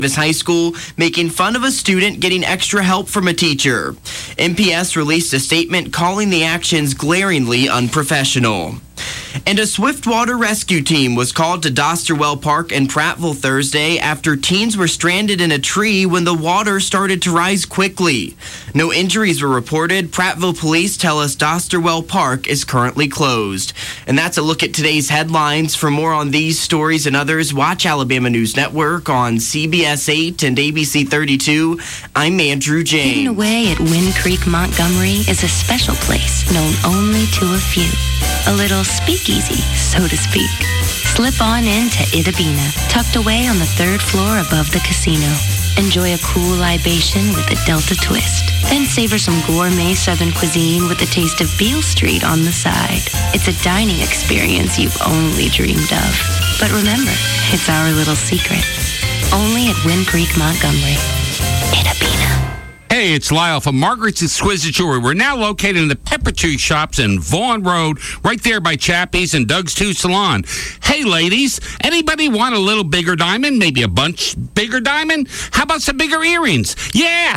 High School, making fun of a student getting extra help from a teacher. MPS released a statement calling the actions glaringly unprofessional. And a swiftwater rescue team was called to Dosterwell Park in Prattville Thursday after teens were stranded in a tree when the water started to rise quickly. No injuries were reported. Prattville police tell us Dosterwell Park is currently closed. And that's a look at today's headlines. For more on these stories and others, watch Alabama News Network on CBS 8 and ABC 32. I'm Andrew James. Hidden away at Wind Creek, Montgomery is a special place known only to a few. A little speakeasy, so to speak. Slip on into Itta Bena, tucked away on the 3rd floor above the casino. Enjoy a cool libation with a Delta twist. Then savor some gourmet Southern cuisine with a taste of Beale Street on the side. It's a dining experience you've only dreamed of. But remember, it's our little secret. Only at Wind Creek, Montgomery. Itta Bena. Hey, it's Lyle from Margaret's Exquisite Jewelry. We're now located in the Pepper Tree Shops in Vaughan Road, right there by Chappie's and Doug's 2 Salon. Hey, ladies, anybody want a little bigger diamond? Maybe a bunch bigger diamond? How about some bigger earrings? Yeah,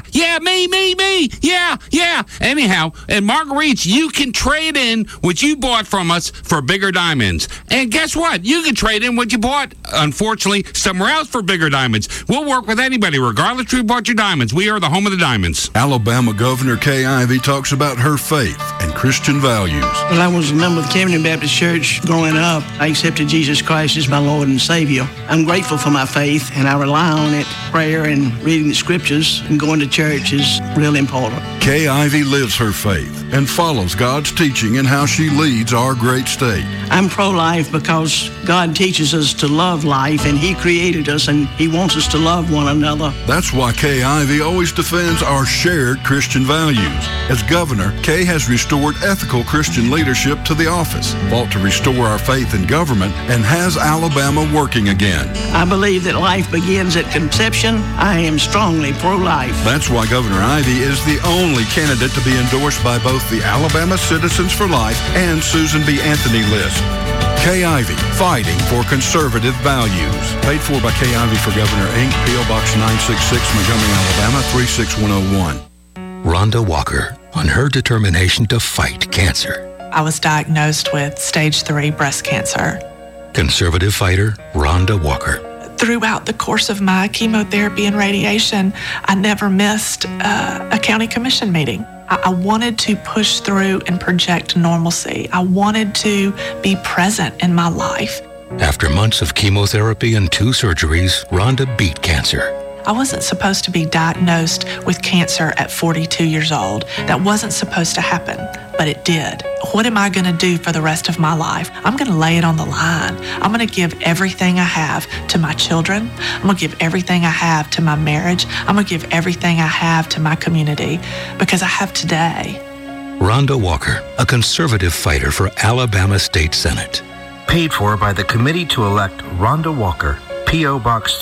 me. Yeah. Anyhow, at Marguerite's, you can trade in what you bought from us for bigger diamonds. And guess what? You can trade in what you bought, unfortunately, somewhere else for bigger diamonds. We'll work with anybody, regardless who bought your diamonds. We are the home of the diamonds. Alabama Governor Kay Ivey talks about her faith and Christian values. When I was a member of the Camden Baptist Church growing up, I accepted Jesus Christ as my Lord and Savior. I'm grateful for my faith, and I rely on it. Prayer and reading the scriptures and going to church is real important. Kay Ivey lives her faith and follows God's teaching in how she leads our great state. I'm pro-life because God teaches us to love life, and He created us, and He wants us to love one another. That's why Kay Ivey always defends our shared Christian values. As governor, Kay has restored ethical Christian leadership to the office, fought to restore our faith in government, and has Alabama working again. I believe that life begins at conception. I am strongly pro-life. That's why Governor Ivey is the only candidate to be endorsed by both the Alabama Citizens for Life and Susan B. Anthony list. Kay Ivey, fighting for conservative values. Paid for by Kay Ivey for Governor, Inc., P.O. Box 966, Montgomery, Alabama, 36101. Rhonda Walker, on her determination to fight cancer. I was diagnosed with stage 3 breast cancer. Conservative fighter Rhonda Walker. Throughout the course of my chemotherapy and radiation, I never missed a county commission meeting. I wanted to push through and project normalcy. I wanted to be present in my life. After months of chemotherapy and 2 surgeries, Rhonda beat cancer. I wasn't supposed to be diagnosed with cancer at 42 years old. That wasn't supposed to happen, but it did. What am I going to do for the rest of my life? I'm going to lay it on the line. I'm going to give everything I have to my children. I'm going to give everything I have to my marriage. I'm going to give everything I have to my community because I have today. Rhonda Walker, a conservative fighter for Alabama State Senate. Paid for by the Committee to elect Rhonda Walker. P.O. Box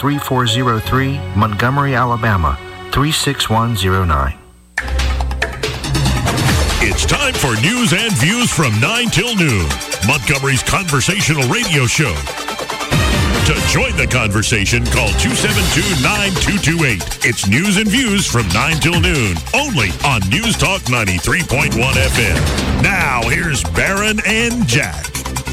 3403, Montgomery, Alabama, 36109. It's time for news and views from 9 till noon, Montgomery's conversational radio show. To join the conversation, call 272-9228. It's news and views from 9 till noon, only on News Talk 93.1 FM. Now, here's Barron and Jack.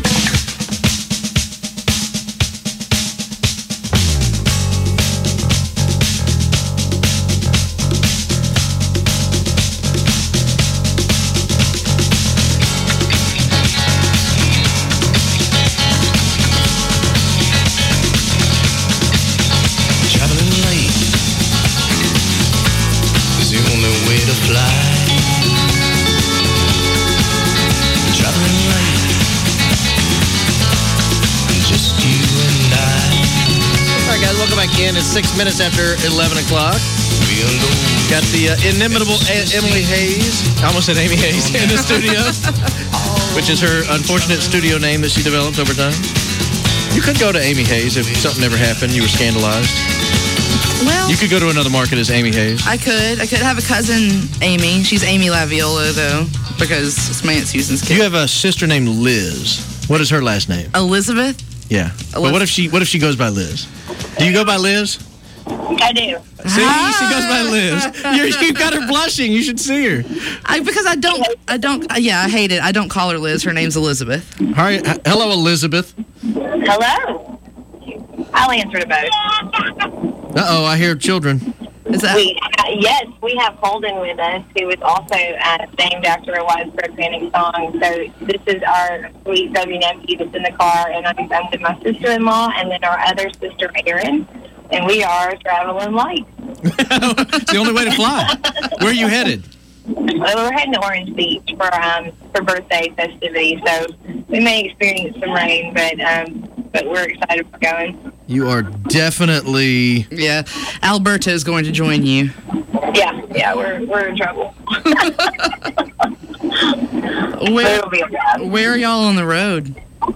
It's 6 minutes after 11 o'clock. Got the inimitable Emily Hayes, I almost said Amy Hayes, in the studio, which is her unfortunate studio name that she developed over time. You could go to Amy Hayes if something ever happened, you were scandalized. Well, you could go to another market as Amy Hayes. I could have a cousin, Amy. She's Amy Laviola, though, because it's my Aunt Susan's kid. You have a sister named Liz. What is her last name? Elizabeth. Yeah. But what if she goes by Liz? Do you go by Liz? I do. See, she goes by Liz. You got her blushing. You should see her. Because I hate it. I don't call her Liz. Her name's Elizabeth. Hi, hello, Elizabeth. Hello. I'll answer to both. Uh-oh, I hear children. Is that? Yes, we have Holden with us, who is also named after a widespread panic song. So this is our sweet baby nephew that's in the car, and I'm with my sister-in-law, and then our other sister, Erin, and we are traveling light. It's the only way to fly. Where are you headed? Well, we're heading to Orange Beach for birthday festivities, so we may experience some rain, but we're excited for going. You are definitely... Yeah, Alberto is going to join you. Yeah, we're in trouble. Where are y'all on the road?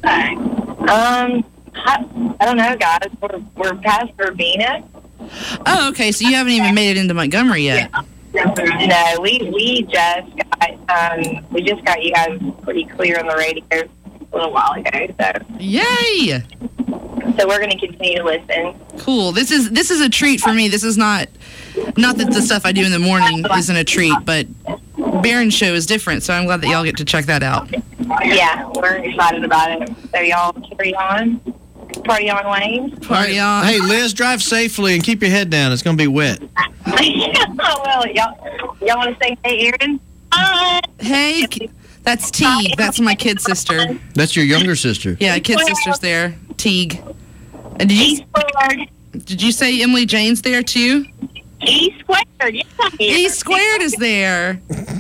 I don't know, guys. We're past Verbena. Oh, okay, so you haven't even made it into Montgomery yet. No, we just got you guys pretty clear on the radio a little while ago. So yay! So we're going to continue to listen. Cool. This is a treat for me. This is not that the stuff I do in the morning isn't a treat, but Barron's show is different. So I'm glad that y'all get to check that out. Yeah, we're excited about it. So y'all carry on. Party on, Wayne. Party on. Hey, Liz, drive safely and keep your head down. It's going to be wet. Well, y'all want to say hey, Erin? Hey, that's Teague. That's my kid sister. That's your younger sister. Yeah, kid sister's there. Teague. And did you say Emily Jane's there too? E squared. Yes, I'm here. E squared is there.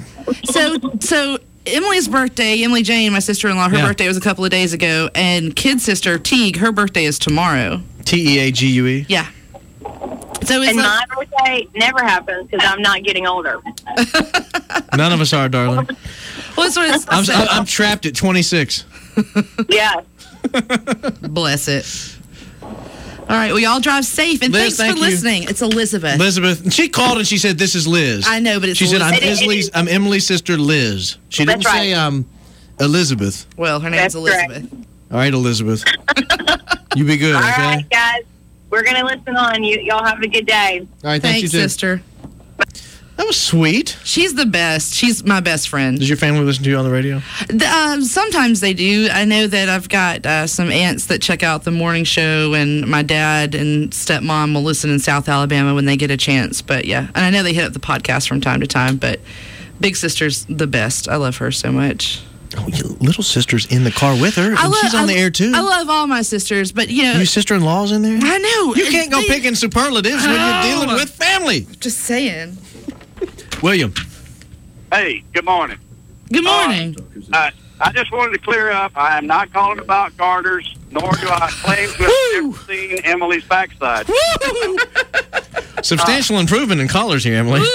So Emily's birthday, Emily Jane, my sister-in-law, her birthday was a couple of days ago, and kid sister Teague, her birthday is tomorrow. Teague? Yeah. So it's my birthday never happens because I'm not getting older. None of us are, darling. Well, that's what it's I'm trapped at 26. Yeah. Bless it. All right, well, y'all drive safe, and Liz, thanks for listening. It's Elizabeth. Elizabeth. She called and she said, this is Liz. I know, but it's She said, Elizabeth. I'm Emily's sister, Liz. She didn't say Elizabeth. Well, her name's Elizabeth. Correct. All right, Elizabeth. You be good, All okay? All right, guys. We're going to listen on. Y'all have a good day. All right, thanks, you too. Sister. That was sweet. She's the best. She's my best friend. Does your family listen to you on the radio? Sometimes they do. I know that I've got some aunts that check out the morning show, and my dad and stepmom will listen in South Alabama when they get a chance. But yeah, and I know they hit up the podcast from time to time, but Big Sister's the best. I love her so much. Oh, your little sister's in the car with her, and she's on the air too. I love all my sisters, but your sister-in-law's in there? I know. You can't go picking superlatives when you're dealing with family. Just saying. William. Hey, good morning. Good morning. I just wanted to clear up. I am not calling about garters, nor do I claim to have ever seen Emily's backside. Substantial improvement in callers here, Emily.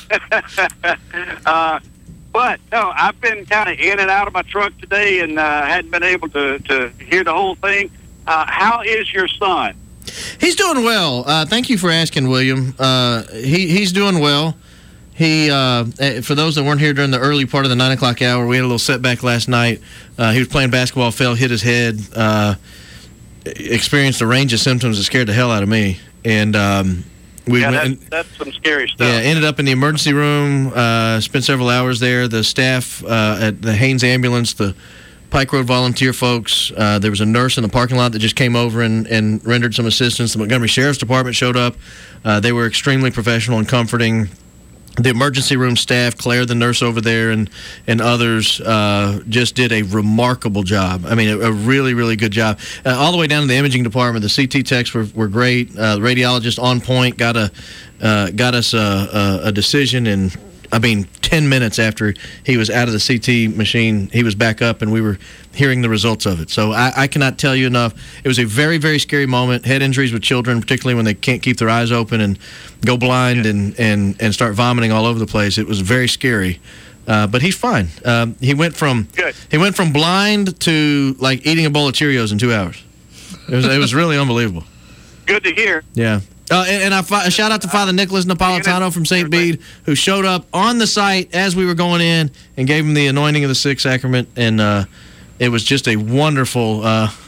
But, no, I've been kind of in and out of my truck today and hadn't been able to hear the whole thing. How is your son? He's doing well. Thank you for asking, William. He's doing well. He, for those that weren't here during the early part of the 9 o'clock hour, we had a little setback last night. He was playing basketball, fell, hit his head, experienced a range of symptoms that scared the hell out of me. And that's some scary stuff. Yeah, ended up in the emergency room, spent several hours there. The staff at the Haynes Ambulance, the Pike Road volunteer folks, there was a nurse in the parking lot that just came over and rendered some assistance. The Montgomery Sheriff's Department showed up. They were extremely professional and comforting. The emergency room staff, Claire, the nurse over there, and others just did a remarkable job. I mean, a really, really good job. All the way down to the imaging department, the CT techs were great. The radiologist on point got us a decision, and I mean, 10 minutes after he was out of the CT machine, he was back up, and we were hearing the results of it. So I cannot tell you enough. It was a very, very scary moment. Head injuries with children, particularly when they can't keep their eyes open and go blind and start vomiting all over the place. It was very scary. But he's fine. He went from blind to like eating a bowl of Cheerios in 2 hours. It was really unbelievable. Good to hear. Yeah. And I shout out to Father Nicholas Napolitano from St. Bede, who showed up on the site as we were going in and gave him the anointing of the Sixth Sacrament. And it was just a wonderful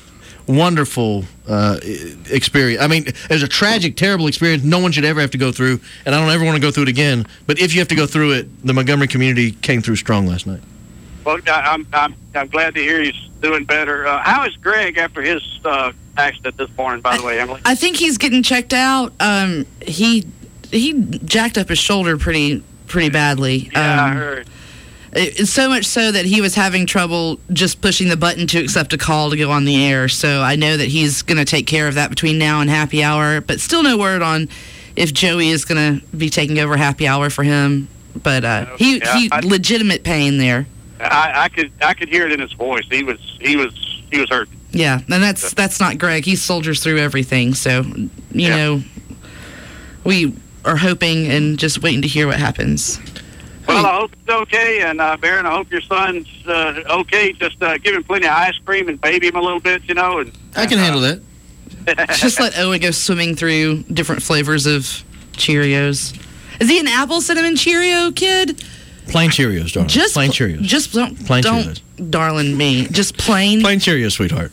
wonderful experience. I mean, it was a tragic, terrible experience no one should ever have to go through, and I don't ever want to go through it again. But if you have to go through it, the Montgomery community came through strong last night. Well, I'm glad to hear he's doing better. How is Greg after his accident this morning, by the way, Emily? I think he's getting checked out. He jacked up his shoulder pretty badly. Yeah, I heard. It's so much so that he was having trouble just pushing the button to accept a call to go on the air. So I know that he's going to take care of that between now and happy hour. But still no word on if Joey is going to be taking over happy hour for him. But he legitimate pain there. I could hear it in his voice. He was hurt. Yeah, and that's not Greg. He soldiers through everything. So you know, we are hoping and just waiting to hear what happens. Well, I hope it's okay, and Baron, I hope your son's okay. Just give him plenty of ice cream and baby him a little bit, you know. And I can handle that. Just let Owen go swimming through different flavors of Cheerios. Is he an apple cinnamon Cheerio kid? Plain Cheerios, darling. Just plain Cheerios. Just don't, Cheerios. Darling me. Just plain. Plain Cheerios, sweetheart.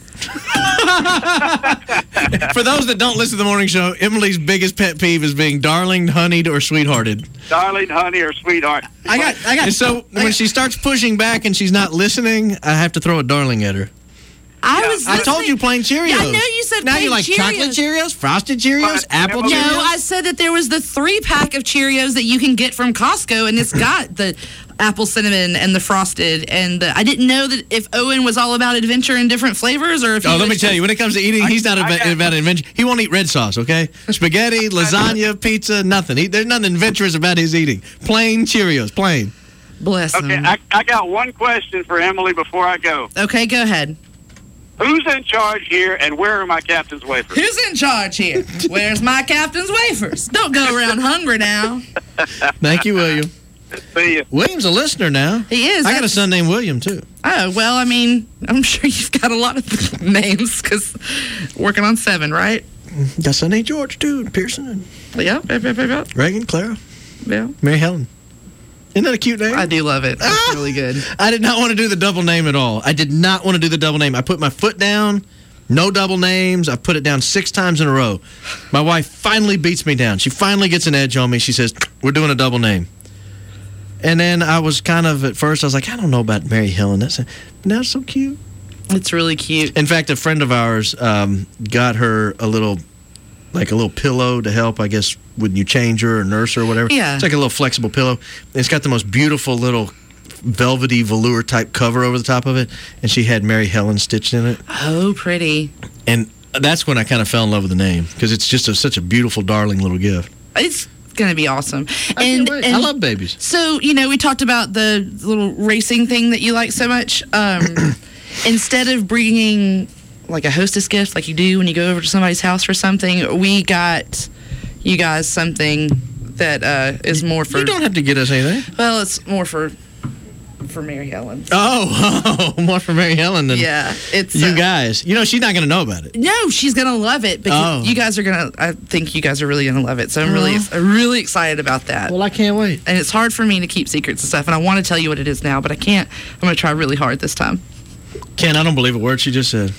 For those that don't listen to the morning show, Emily's biggest pet peeve is being darling, honeyed, or sweethearted. Darling, honey, or sweetheart. I got. And so when she starts pushing back and she's not listening, I have to throw a darling at her. I told you plain Cheerios. Yeah, I know you said now plain you like Cheerios. chocolate Cheerios, frosted Cheerios, apple Cheerios? No, I said that there was the 3-pack of Cheerios that you can get from Costco, and it's got the apple cinnamon and the frosted. And I didn't know that if Owen was all about adventure and different flavors, or if he let me tell you, when it comes to eating, he's not about adventure. He won't eat red sauce, okay? Spaghetti, lasagna, pizza, nothing. There's nothing adventurous about his eating. Plain Cheerios, plain. Bless him. Okay, I got one question for Emily before I go. Okay, go ahead. Who's in charge here, and where are my captain's wafers? Who's in charge here? Where's my captain's wafers? Don't go around hungry now. Thank you, William. See you. William's a listener now. He is. I got a son named William, too. Oh, well, I mean, I'm sure you've got a lot of names, because working on 7, right? Got a son named George, too, and Pearson. And yeah. Reagan, Clara. Yeah. Mary Helen. Isn't that a cute name? I do love it. That's really good. I did not want to do the double name at all. I did not want to do the double name. I put my foot down, no double names. I put it down 6 times in a row. My wife finally beats me down. She finally gets an edge on me. She says, we're doing a double name. And then I was kind of, at first, I was like, I don't know about Mary Helen. But now it's so cute. It's really cute. In fact, a friend of ours got her a little pillow to help, I guess, when you change her or nurse her or whatever. Yeah. It's like a little flexible pillow. It's got the most beautiful little velvety velour type cover over the top of it, and she had Mary Helen stitched in it. Oh, pretty. And that's when I kind of fell in love with the name, because it's just such a beautiful, darling little gift. It's going to be awesome. I love babies. So, we talked about the little racing thing that you like so much. Instead of bringing like a hostess gift like you do when you go over to somebody's house for something, we got you guys something that is more for... You don't have to get us anything. Well, it's more for Mary Helen. Oh, more for Mary Helen than it's you guys. She's not going to know about it. No, she's going to love it. Because you guys are going to... I think you guys are really going to love it. So I'm really excited about that. Well, I can't wait. And it's hard for me to keep secrets and stuff, and I want to tell you what it is now, but I can't. I'm going to try really hard this time. Ken, I don't believe a word she just said.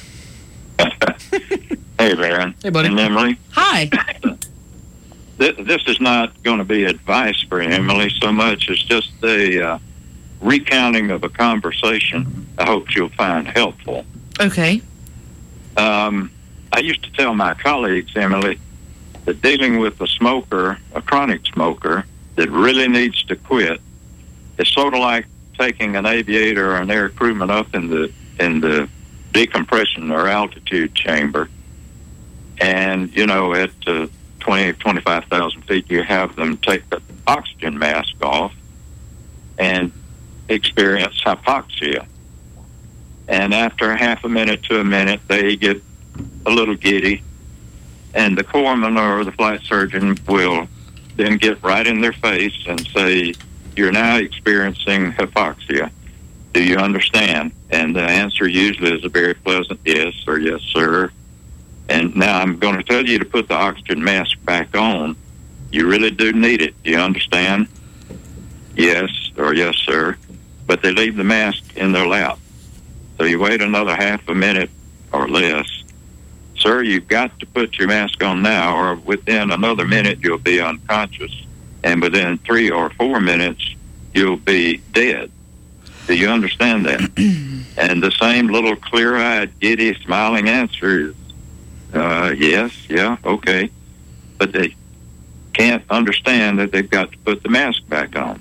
Hey, Baron. Hey, buddy. And Emily. Hi. This is not going to be advice for Emily so much as just a recounting of a conversation I hope you'll find helpful. Okay. I used to tell my colleagues, Emily, that dealing with a chronic smoker that really needs to quit, is sort of like taking an aviator or an air crewman up in the decompression or altitude chamber, and at 25,000 feet you have them take the oxygen mask off and experience hypoxia, and after half a minute to a minute they get a little giddy, and the corpsman or the flight surgeon will then get right in their face and say, you're now experiencing hypoxia. Do you understand? And the answer usually is a very pleasant yes or yes, sir. And now I'm going to tell you to put the oxygen mask back on. You really do need it. Do you understand? Yes or yes, sir. But they leave the mask in their lap. So you wait another half a minute or less, sir, you've got to put your mask on now, or within another minute you'll be unconscious, and within 3 or 4 minutes you'll be dead. Do you understand that? And the same little clear-eyed, giddy, smiling answer is, yes, yeah, okay. But they can't understand that they've got to put the mask back on.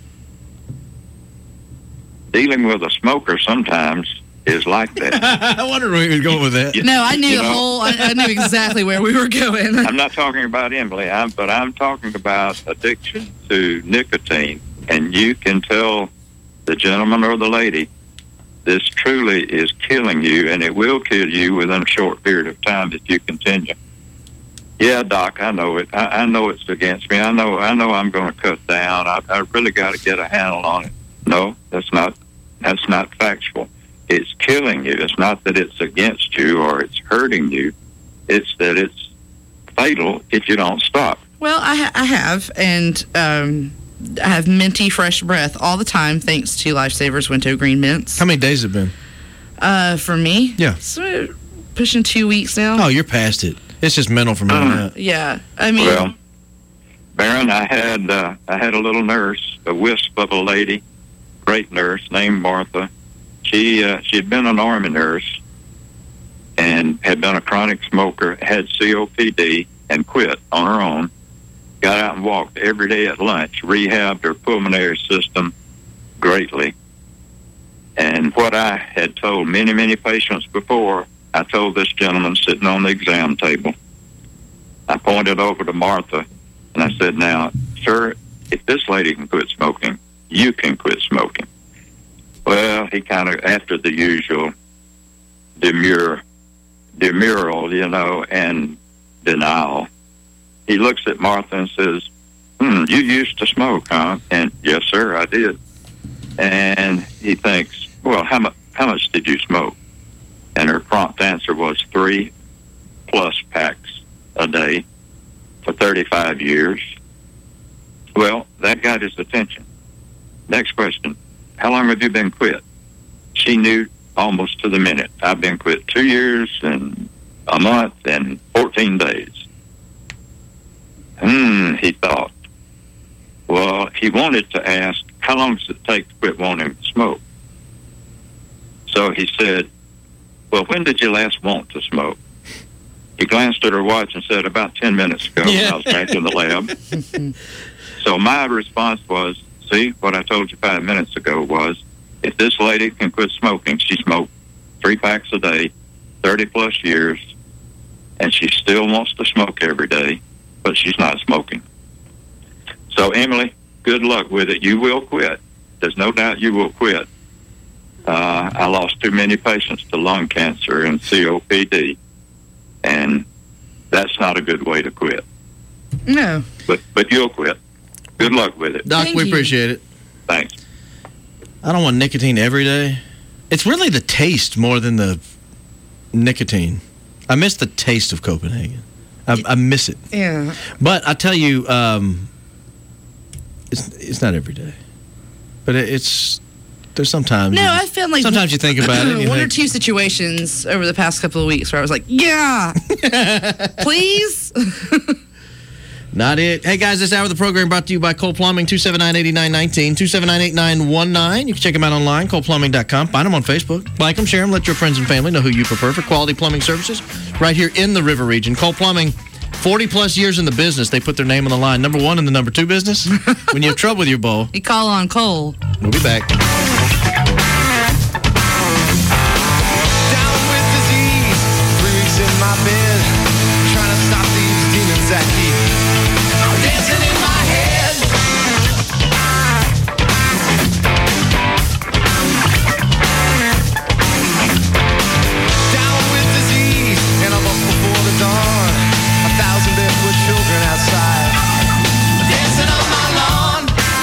Dealing with a smoker sometimes is like that. I wondered where you were going with that. No, I knew I knew exactly where we were going. I'm not talking about Emily, but I'm talking about addiction to nicotine. And you can tell the gentleman or the lady, this truly is killing you, and it will kill you within a short period of time if you continue. Yeah, Doc, I know it. I know it's against me. I know I'm going to cut down. I really got to get a handle on it. No, that's not factual. It's killing you. It's not that it's against you or it's hurting you. It's that it's fatal if you don't stop. Well, I have, and I have minty fresh breath all the time thanks to Lifesavers Wintergreen Mints. How many days have it been? For me? Yeah. So, pushing 2 weeks now. Oh, you're past it. It's just mental for me. Yeah. I mean... Well, Baron, I had a little nurse, a wisp of a lady, great nurse named Martha. She'd been an Army nurse and had been a chronic smoker, had COPD, and quit on her own. Got out and walked every day at lunch, rehabbed her pulmonary system greatly. And what I had told many, many patients before, I told this gentleman sitting on the exam table. I pointed over to Martha, and I said, now, sir, if this lady can quit smoking, you can quit smoking. Well, he kind of, after the usual demurral, and denial, he looks at Martha and says, you used to smoke, huh? And yes, sir, I did. And he thinks, well, how much did you smoke? And her prompt answer was 3+ packs a day for 35 years. Well, that got his attention. Next question. How long have you been quit? She knew almost to the minute. I've been quit 2 years and a month and 14 days. He thought. Well, he wanted to ask, how long does it take to quit wanting to smoke? So he said, well, when did you last want to smoke? He glanced at her watch and said, about 10 minutes ago when I was back in the lab. So my response was, see, what I told you 5 minutes ago was, if this lady can quit smoking, she smoked 3 packs a day, 30+ years, and she still wants to smoke every day, but she's not smoking. So, Emily, good luck with it. You will quit. There's no doubt you will quit. I lost too many patients to lung cancer and COPD, and that's not a good way to quit. No. But you'll quit. Good luck with it. Doc, we appreciate it. Thanks. I don't want nicotine every day. It's really the taste more than the nicotine. I miss the taste of Copenhagen. I miss it. Yeah. But I tell you, it's not every day. But there's sometimes. No, I feel like sometimes you think about it. One or two situations over the past couple of weeks where I was like, yeah, please. Not it. Hey, guys, this hour of the program brought to you by Cole Plumbing, 279-8919, 279-8919. You can check them out online, coleplumbing.com. Find them on Facebook. Like them, share them, let your friends and family know who you prefer for quality plumbing services right here in the River Region. Cole Plumbing, 40-plus years in the business. They put their name on the line. Number 1 in the number 2 business. When you have trouble with your bowl, you call on Cole. We'll be back. Down with disease, 3 weeks in my bed, trying to stop these demons that keep dancing in my head. Down with disease, and I'm up before the dawn. 1,000 barefoot children outside, dancing on my lawn.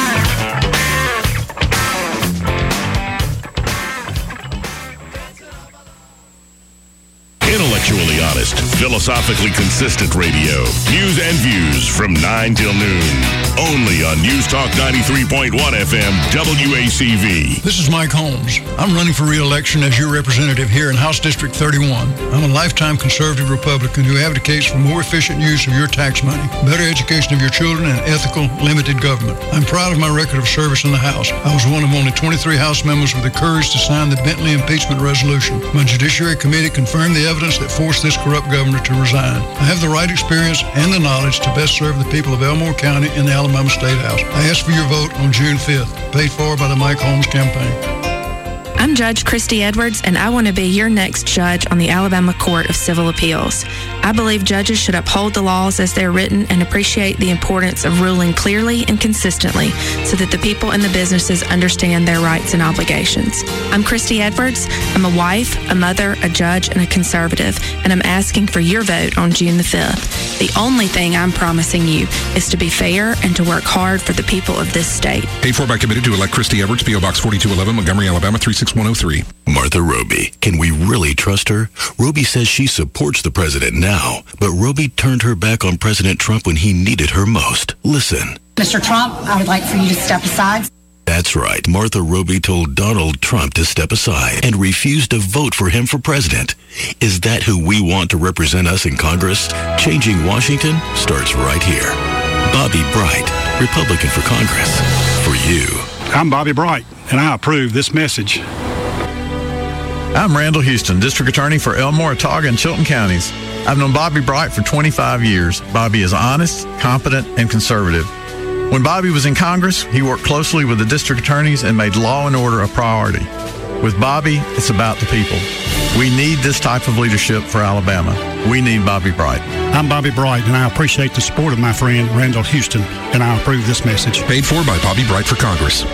Intellectually honest, philosophically consistent radio. News and views from 9 till noon. Only on News Talk 93.1 FM, WACV. This is Mike Holmes. I'm running for re-election as your representative here in House District 31. I'm a lifetime conservative Republican who advocates for more efficient use of your tax money, better education of your children, and ethical, limited government. I'm proud of my record of service in the House. I was one of only 23 House members with the courage to sign the Bentley impeachment resolution. My Judiciary Committee confirmed the evidence that forced this corrupt governor to resign. I have the right experience and the knowledge to best serve the people of Elmore County in the Alabama State House. I ask for your vote on June 5th, paid for by the Mike Holmes campaign. I'm Judge Christy Edwards, and I want to be your next judge on the Alabama Court of Civil Appeals. I believe judges should uphold the laws as they're written and appreciate the importance of ruling clearly and consistently so that the people and the businesses understand their rights and obligations. I'm Christy Edwards. I'm a wife, a mother, a judge, and a conservative, and I'm asking for your vote on June the 5th. The only thing I'm promising you is to be fair and to work hard for the people of this state. Paid for by committee to elect Christy Edwards, P.O. Box 4211, Montgomery, Alabama 36103. Martha Roby. Can we really trust her? Roby says she supports the president now, but Roby turned her back on President Trump when he needed her most. Listen. Mr. Trump, I would like for you to step aside. That's right. Martha Roby told Donald Trump to step aside and refused to vote for him for president. Is that who we want to represent us in Congress? Changing Washington starts right here. Bobby Bright, Republican for Congress. For you. I'm Bobby Bright, and I approve this message. I'm Randall Houston, District Attorney for Elmore, Autauga, and Chilton counties. I've known Bobby Bright for 25 years. Bobby is honest, competent, and conservative. When Bobby was in Congress, he worked closely with the district attorneys and made law and order a priority. With Bobby, it's about the people. We need this type of leadership for Alabama. We need Bobby Bright. I'm Bobby Bright, and I appreciate the support of my friend Randall Houston, and I approve this message. Paid for by Bobby Bright for Congress.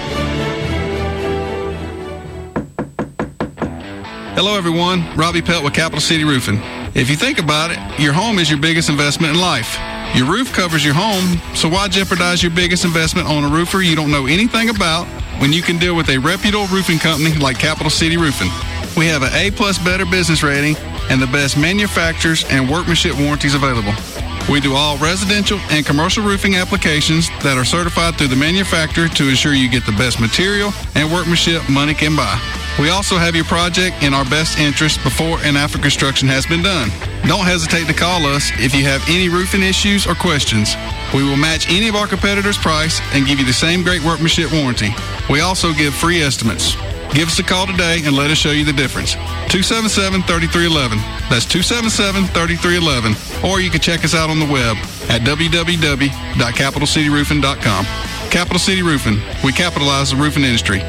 Hello, everyone. Robbie Pelt with Capital City Roofing. If you think about it, your home is your biggest investment in life. Your roof covers your home, so why jeopardize your biggest investment on a roofer you don't know anything about when you can deal with a reputable roofing company like Capital City Roofing? We have an A+ Better business rating and the best manufacturers and workmanship warranties available. We do all residential and commercial roofing applications that are certified through the manufacturer to ensure you get the best material and workmanship money can buy. We also have your project in our best interest before and after construction has been done. Don't hesitate to call us if you have any roofing issues or questions. We will match any of our competitors' price and give you the same great workmanship warranty. We also give free estimates. Give us a call today and let us show you the difference. 277-3311. That's 277-3311. Or you can check us out on the web at www.capitalcityroofing.com. Capital City Roofing. We capitalize the roofing industry.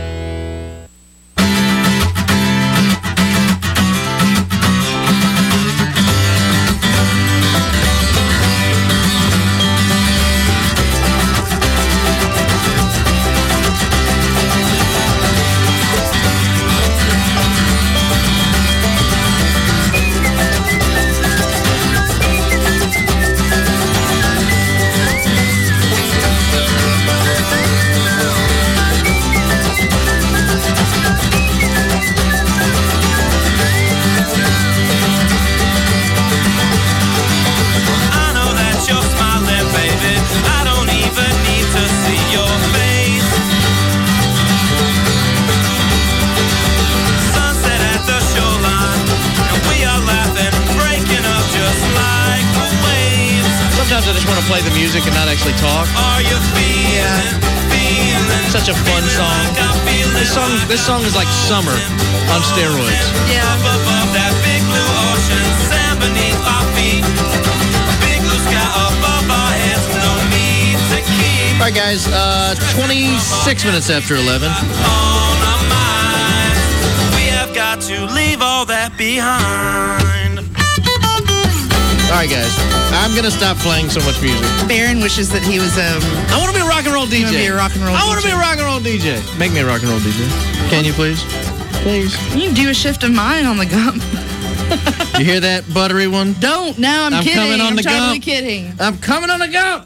Play the music and not actually talk. Yeah. Such a fun song. This song is like summer on steroids. Yeah. Above that big blue ocean, sand beneath our feet. Big blue sky above our heads, no need to keep. All right, guys. 26 minutes after 11. On our minds, we have got to leave all that behind. All right, guys. I'm going to stop playing so much music. Barron wishes that he was I want to be a rock and roll DJ. Be a rock and roll I want to be a rock and roll DJ. Make me a rock and roll DJ. Can you, please? Please. You can do a shift of mine on the gump. You hear that, buttery one? Don't. No, I'm kidding. Coming on the totally gump. Kidding. I'm coming on the gump.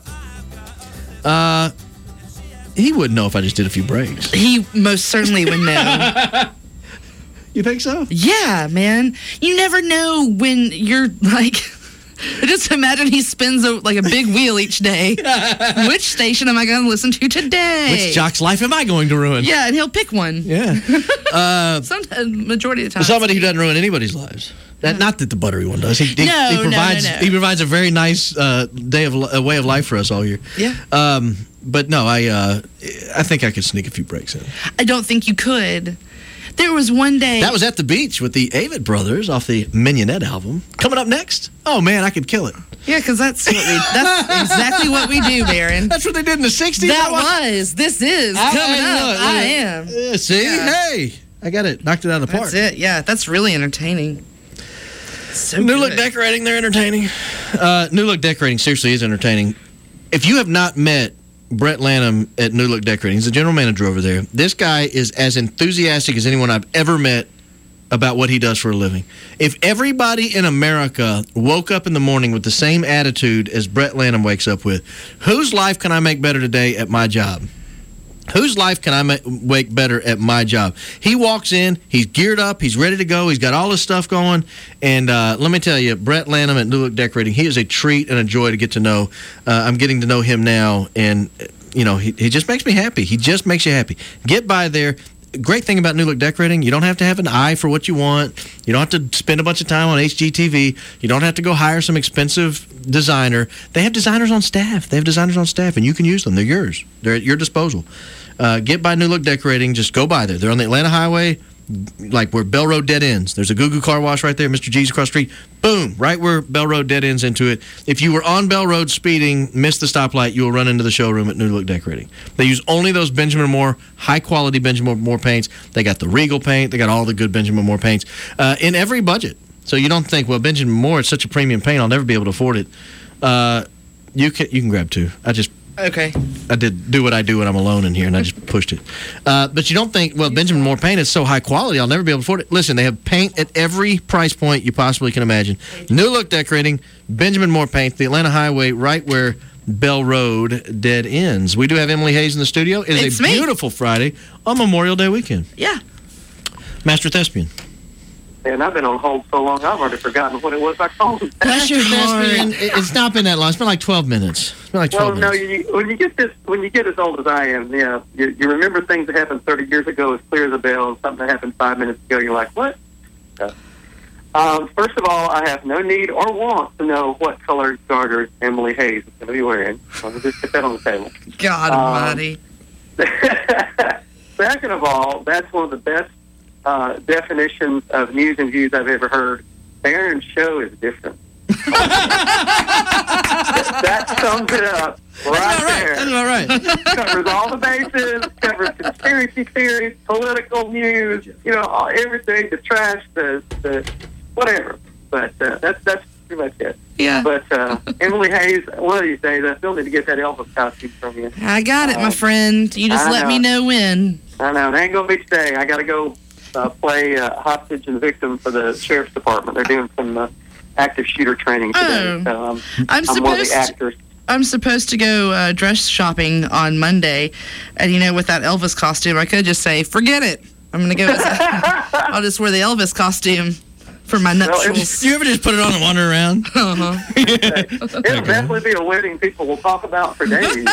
He wouldn't know if I just did a few breaks. He most certainly would know. You think so? Yeah, man. You never know when you're like... Just imagine he spins a big wheel each day. Which station am I going to listen to today? Which jock's life am I going to ruin? Yeah, and he'll pick one. Yeah. Majority of the time. Somebody who doesn't ruin anybody's lives. Not that the buttery one does. He provides. No. He provides a very nice way of life for us all year. Yeah. But no, I think I could sneak a few breaks in. I don't think you could. There was one day. That was at the beach with the Avett Brothers off the Mignonette album. Coming up next. Oh man, I could kill it. Yeah, because that's exactly what we do, Baron. That's what they did in the 60s. This is coming up. I am. See? Yeah. Hey, I got it. Knocked it out of the park. That's it. Yeah, that's really entertaining. So New Look Decorating, they're entertaining. New Look Decorating seriously is entertaining. If you have not met Brett Lanham at New Look Decorating, he's the general manager over there. This guy is as enthusiastic as anyone I've ever met about what he does for a living. If everybody in America woke up in the morning with the same attitude as Brett Lanham wakes up with, whose life can I make better today at my job? Whose life can I make better at my job? He walks in, he's geared up, he's ready to go, he's got all his stuff going, and let me tell you, Brett Lanham at New Look Decorating, he is a treat and a joy to get to know. I'm getting to know him now, and he just makes me happy. He just makes you happy. Get by there. Great thing about New Look Decorating, you don't have to have an eye for what you want. You don't have to spend a bunch of time on HGTV. You don't have to go hire some expensive designer. They have designers on staff. And you can use them. They're yours. They're at your disposal. Get by New Look Decorating. Just go by there. They're on the Atlanta Highway, like where Bell Road dead ends. There's a Goo Goo Car Wash right there, Mr. G's across the street. Boom, right where Bell Road dead ends into it. If you were on Bell Road speeding, missed the stoplight, you will run into the showroom at New Look Decorating. They use only those Benjamin Moore, high-quality Benjamin Moore paints. They got the Regal paint. They got all the good Benjamin Moore paints in every budget. So you don't think, well, Benjamin Moore, it's such a premium paint, I'll never be able to afford it. You can grab two. Okay. I did do what I do when I'm alone in here, and I just pushed it. But you don't think, well, Benjamin Moore paint is so high quality, I'll never be able to afford it. Listen, they have paint at every price point you possibly can imagine. New Look Decorating, Benjamin Moore paint, the Atlanta Highway, right where Bell Road dead ends. We do have Emily Hayes in the studio. It is a beautiful Friday on Memorial Day weekend. Yeah. Master Thespian. And I've been on hold so long, I've already forgotten what it was I called. Bless your heart. It's not been that long. It's been like 12 minutes. It's been like 12 minutes. When you get as old as I am, yeah, you remember things that happened 30 years ago as clear as a bell, and something that happened 5 minutes ago, you're like, what? First of all, I have no need or want to know what color garters Emily Hayes is going to be wearing. Let me just put that on the table. God almighty. Second of all, that's one of the best definitions of news and views I've ever heard. Baron's show is different. That sums it up there. That's all right. Covers all the bases, covers conspiracy theories, political news, everything, the trash, the whatever. But that's pretty much it. Yeah. But Emily Hayes, one of these days, I still need to get that Elvis costume from you. I got it, my friend. You just let me know when. I know. It ain't going to be today. I got to go play hostage and victim for the sheriff's department. They're doing some active shooter training today. So I'm one of the actors. I'm supposed to go dress shopping on Monday, and with that Elvis costume, I could just say, forget it. I'm going to go. I'll just wear the Elvis costume for my nuptials. You ever just put it on and wander around? Uh-huh. It'll definitely be a wedding people will talk about for days.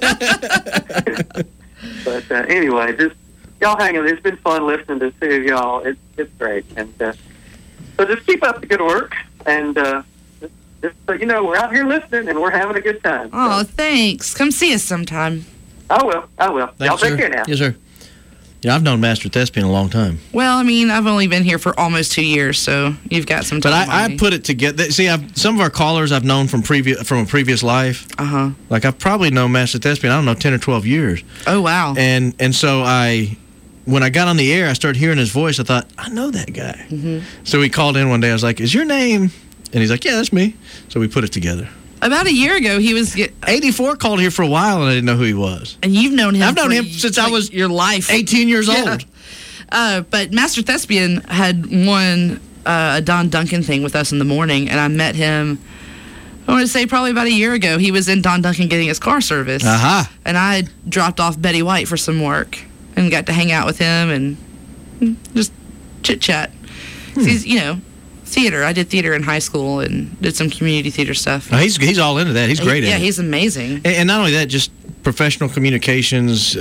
But anyway, just y'all hang on. It's been fun listening to the two of y'all. It's great. And so just keep up the good work. And just so you know, we're out here listening, and we're having a good time. Oh, thanks. Come see us sometime. I will. Thanks, y'all take sir. care now. Yes, sir. Yeah, I've known Master Thespian a long time. Well, I mean, I've only been here for almost 2 years, so you've got some time. But I put it together. See, some of our callers I've known from a previous life. Uh-huh. Like, I've probably known Master Thespian, I don't know, 10 or 12 years. Oh, wow. And so when I got on the air, I started hearing his voice. I thought, I know that guy. Mm-hmm. So he called in one day. I was like, is your name? And he's like, yeah, that's me. So we put it together. About a year ago, he was... 84 called here for a while, and I didn't know who he was. And you've known him I've known him since I was your life. 18 years old. But Master Thespian had won a Don Duncan thing with us in the morning, and I met him, I want to say probably about a year ago. He was in Don Duncan getting his car serviced. Uh-huh. And I had dropped off Betty White for some work and got to hang out with him and just chit-chat. He's, Theater. I did theater in high school and did some community theater stuff. Oh, he's all into that. He's great at it. Yeah, he's amazing. And not only that, just professional communications.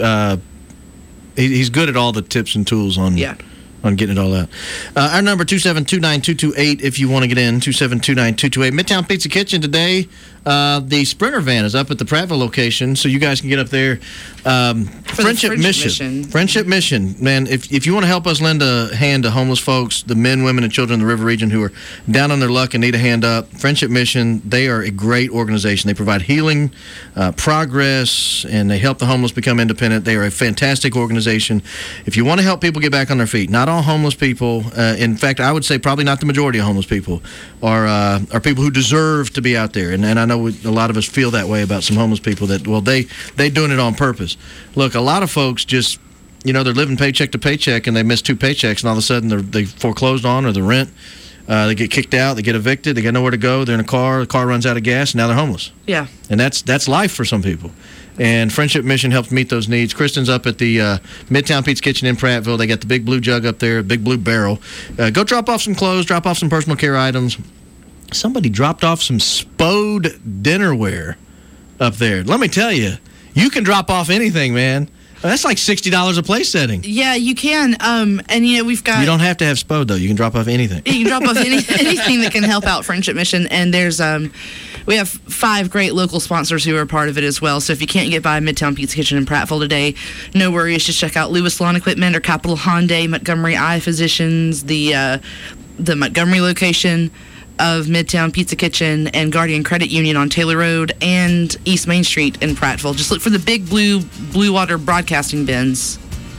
He's good at all the tips and tools on getting it all out. Our number, 2729228, if you want to get in, 2729228. Midtown Pizza Kitchen today. The Sprinter van is up at the Prattville location, so you guys can get up there. Friendship Mission. Friendship Mission. Man, if you want to help us lend a hand to homeless folks, the men, women, and children in the River Region who are down on their luck and need a hand up, Friendship Mission, they are a great organization. They provide healing, progress, and they help the homeless become independent. They are a fantastic organization. If you want to help people get back on their feet, not all homeless people, in fact, I would say probably not the majority of homeless people, are people who deserve to be out there. And I know a lot of us feel that way about some homeless people that, well, they doing it on purpose. Look, a lot of folks just, they're living paycheck to paycheck and they miss 2 paychecks and all of a sudden they foreclosed on or the rent. They get kicked out, they get evicted, they got nowhere to go, they're in a car, the car runs out of gas, and now they're homeless. Yeah. And that's life for some people. And Friendship Mission helps meet those needs. Kristen's up at the Midtown Pizza Kitchen in Prattville. They got the big blue jug up there, big blue barrel. Go drop off some clothes, drop off some personal care items. Somebody dropped off some Spode dinnerware up there. Let me tell you, you can drop off anything, man. That's like $60 a place setting. Yeah, you can. And, we've got... You don't have to have Spode, though. You can drop off anything. You can drop off anything that can help out Friendship Mission. And there's... we have 5 great local sponsors who are part of it as well. So if you can't get by Midtown Pizza Kitchen in Prattville today, no worries. Just check out Lewis Lawn Equipment or Capital Hyundai, Montgomery Eye Physicians, the Montgomery location of Midtown Pizza Kitchen, and Guardian Credit Union on Taylor Road and East Main Street in Prattville. Just look for the big blue water broadcasting bins.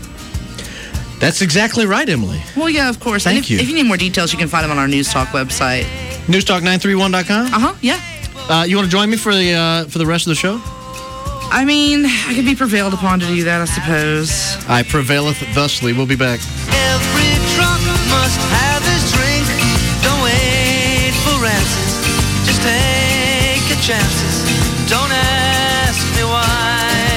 That's exactly right, Emily. Well, yeah, of course. Thank you. If you need more details, you can find them on our News Talk website. Newstalk931.com? Yeah. You want to join me for the rest of the show? I mean, I could be prevailed upon to do that, I suppose. I prevaileth thusly. We'll be back. Every drunk must have his drink. Don't wait for answers. Just take your chances. Don't ask me why.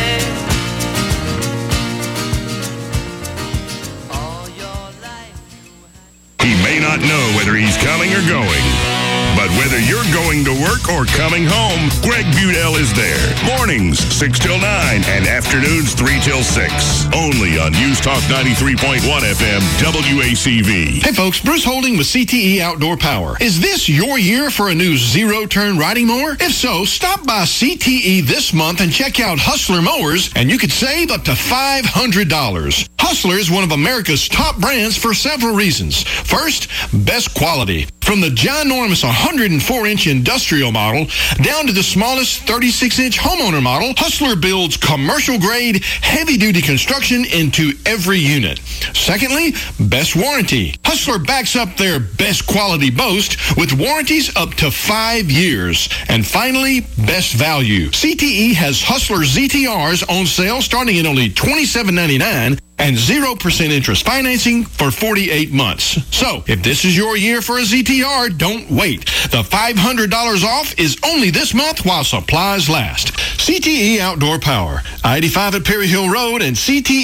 He may not know whether he's coming or going, but whether you're going to work or coming home, Greg Budell is there. Mornings, 6 till 9, and afternoons, 3 till 6. Only on News Talk 93.1 FM, WACV. Hey folks, Bruce Holding with CTE Outdoor Power. Is this your year for a new zero-turn riding mower? If so, stop by CTE this month and check out Hustler Mowers, and you could save up to $500. Hustler is one of America's top brands for several reasons. First, best quality. From the ginormous 104-inch industrial model down to the smallest 36-inch homeowner model, Hustler builds commercial-grade, heavy-duty construction into every unit. Secondly, best warranty. Hustler backs up their best quality boast with warranties up to 5 years. And finally, best value. CTE has Hustler ZTRs on sale starting at only $27.99 and 0% interest financing for 48 months. So, if this is your year for a ZTR, don't wait. The $500 off is only this month while supplies last. CTE Outdoor Power, I-85 at Perry Hill Road and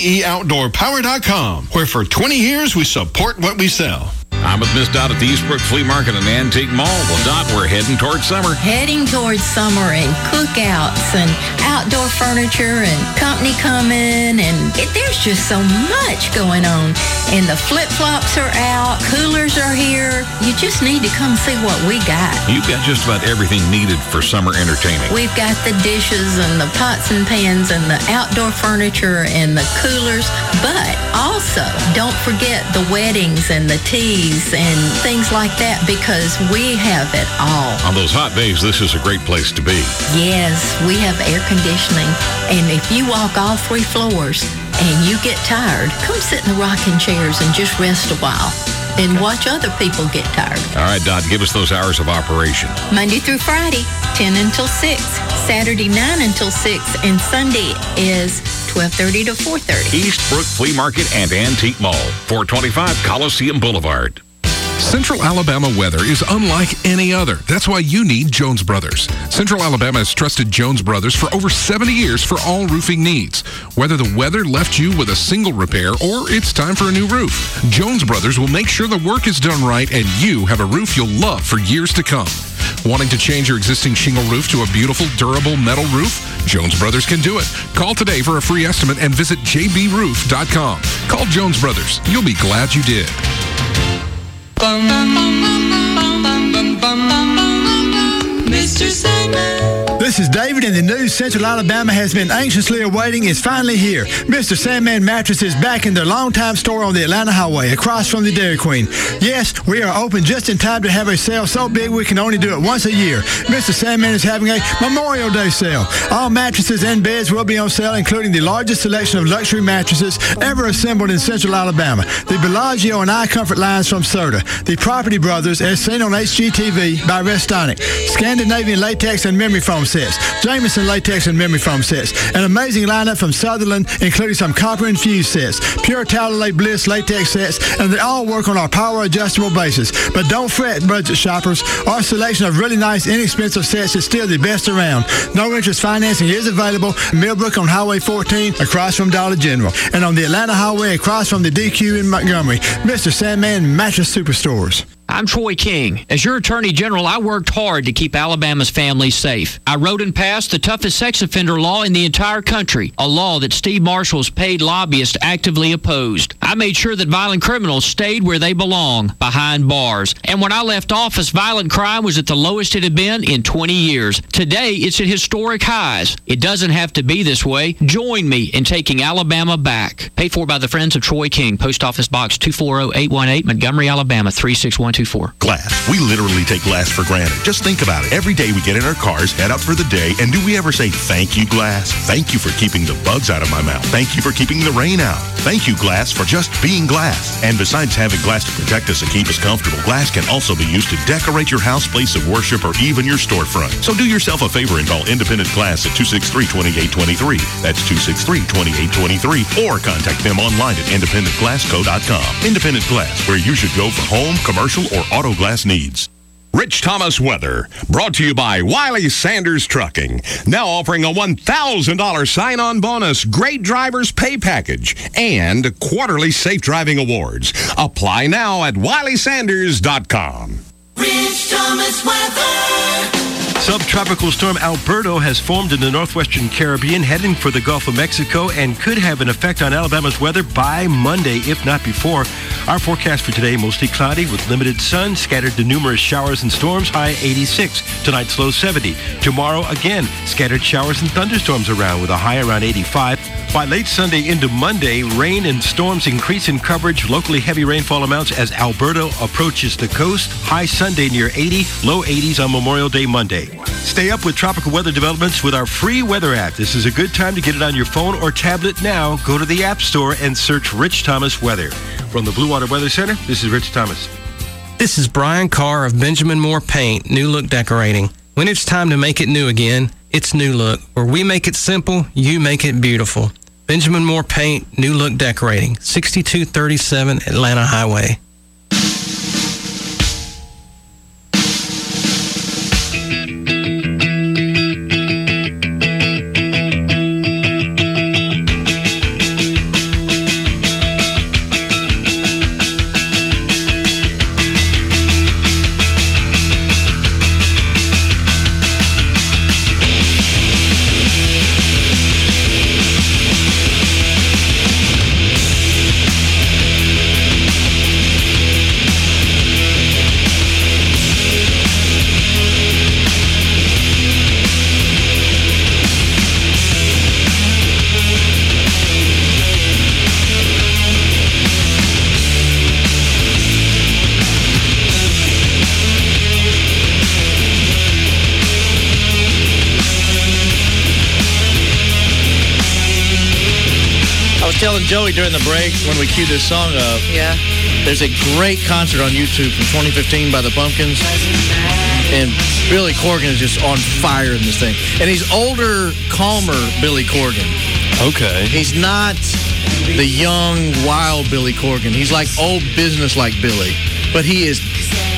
CTEOutdoorPower.com, where for 20 years we support what we sell. I'm with Miss Dot at the Eastbrook Flea Market and Antique Mall. Well, Dot, we're heading towards summer. Heading towards summer and cookouts and outdoor furniture and company coming, and there's just so much going on. And the flip-flops are out, coolers are here. You just need to come see what we got. You've got just about everything needed for summer entertaining. We've got the dishes and the pots and pans and the outdoor furniture and the coolers, but also don't forget the weddings and the teas and things like that, because we have it all. On those hot days, this is a great place to be. Yes, we have air conditioning, and if you walk all 3 floors and you get tired, come sit in the rocking chairs and just rest a while and watch other people get tired. All right, Dot, give us those hours of operation. Monday through Friday, 10 until 6. Saturday, 9 until 6. And Sunday is 12:30 to 4:30. Eastbrook Flea Market and Antique Mall, 425 Coliseum Boulevard. Central Alabama weather is unlike any other. That's why you need Jones Brothers. Central Alabama has trusted Jones Brothers for over 70 years for all roofing needs. Whether the weather left you with a single repair or it's time for a new roof, Jones Brothers will make sure the work is done right and you have a roof you'll love for years to come. Wanting to change your existing shingle roof to a beautiful, durable metal roof? Jones Brothers can do it. Call today for a free estimate and visit jbroof.com. Call Jones Brothers. You'll be glad you did. Mr. Sandman. This is David, and the news Central Alabama has been anxiously awaiting is finally here. Mr. Sandman Mattress is back in their longtime store on the Atlanta Highway, across from the Dairy Queen. Yes, we are open just in time to have a sale so big we can only do it once a year. Mr. Sandman is having a Memorial Day sale. All mattresses and beds will be on sale, including the largest selection of luxury mattresses ever assembled in Central Alabama. The Bellagio and iComfort lines from Serta. The Property Brothers, as seen on HGTV by Restonic. Scandinavian latex and memory foam sets. Jameson latex and memory foam sets. An amazing lineup from Sutherland, including some copper infused sets, Pure Talolay Bliss latex sets, and they all work on our power adjustable bases. But don't fret, budget shoppers. Our selection of really nice, inexpensive sets is still the best around. No interest financing is available. Millbrook on Highway 14, across from Dollar General, and on the Atlanta Highway, across from the DQ in Montgomery. Mr. Sandman Mattress Superstores. I'm Troy King. As your Attorney General, I worked hard to keep Alabama's families safe. I wrote and passed the toughest sex offender law in the entire country, a law that Steve Marshall's paid lobbyists actively opposed. I made sure that violent criminals stayed where they belong, behind bars. And when I left office, violent crime was at the lowest it had been in 20 years. Today, it's at historic highs. It doesn't have to be this way. Join me in taking Alabama back. Paid for by the Friends of Troy King, Post Office Box 240818, Montgomery, Alabama 36124. Glass. We literally take glass for granted. Just think about it. Every day we get in our cars, head out for the day, and do we ever say, thank you, Glass? Thank you for keeping the bugs out of my mouth. Thank you for keeping the rain out. Thank you, Glass, for just being glass. And besides having glass to protect us and keep us comfortable, glass can also be used to decorate your house, place of worship, or even your storefront. So do yourself a favor and call Independent Glass at 263-2823. That's 263-2823. Or contact them online at independentglassco.com. Independent Glass, where you should go for home, commercial, or auto glass needs. Rich Thomas weather, brought to you by Wiley Sanders Trucking. Now offering a $1,000 sign-on bonus, great driver's pay package, and quarterly safe driving awards. Apply now at WileySanders.com. Rich Thomas weather. Subtropical storm Alberto has formed in the northwestern Caribbean, heading for the Gulf of Mexico, and could have an effect on Alabama's weather by Monday, if not before. Our forecast for today, mostly cloudy with limited sun, scattered to numerous showers and storms, high 86. Tonight's low 70. Tomorrow, again, scattered showers and thunderstorms around with a high around 85. By late Sunday into Monday, rain and storms increase in coverage, locally heavy rainfall amounts as Alberto approaches the coast. High Sunday near 80, low 80s on Memorial Day Monday. Stay up with tropical weather developments with our free weather app. This is a good time to get it on your phone or tablet now. Go to the App Store and search Rich Thomas Weather. From the Blue Water Weather Center, this is Rich Thomas. This is Brian Carr of Benjamin Moore Paint, New Look Decorating. When it's time to make it new again, it's New Look. Where we make it simple, you make it beautiful. Benjamin Moore Paint, New Look Decorating, 6237 Atlanta Highway. Telling Joey during the break when we queued this song up. Yeah. There's a great concert on YouTube from 2015 by the Pumpkins. And Billy Corgan is just on fire in this thing. And he's older, calmer Billy Corgan. Okay. He's not the young, wild Billy Corgan. He's like old business like Billy. But he is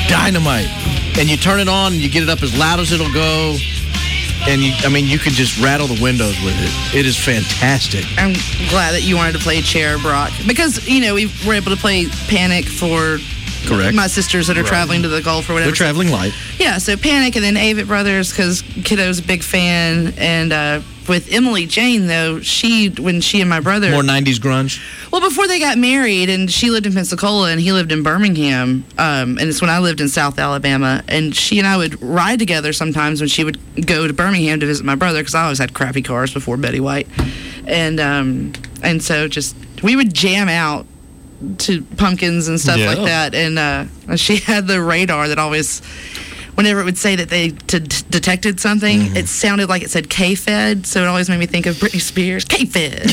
dynamite. And you turn it on, and you get it up as loud as it'll go. And you can just rattle the windows with it. It is fantastic. I'm glad that you wanted to play Chair, Brock, because we were able to play Panic for my sisters that are traveling to the Gulf or whatever. They're traveling light. Yeah, so Panic, and then Avett Brothers because Kiddo's a big fan. And with Emily Jane, though, when she and my brother... More 90s grunge? Well, before they got married, and she lived in Pensacola, and he lived in Birmingham, and it's when I lived in South Alabama, and she and I would ride together sometimes when she would go to Birmingham to visit my brother, because I always had crappy cars before Betty White. And so we would jam out to Pumpkins and stuff like that, and she had the radar that always... Whenever it would say that they detected something, it sounded like it said K-Fed, so it always made me think of Britney Spears. K-Fed.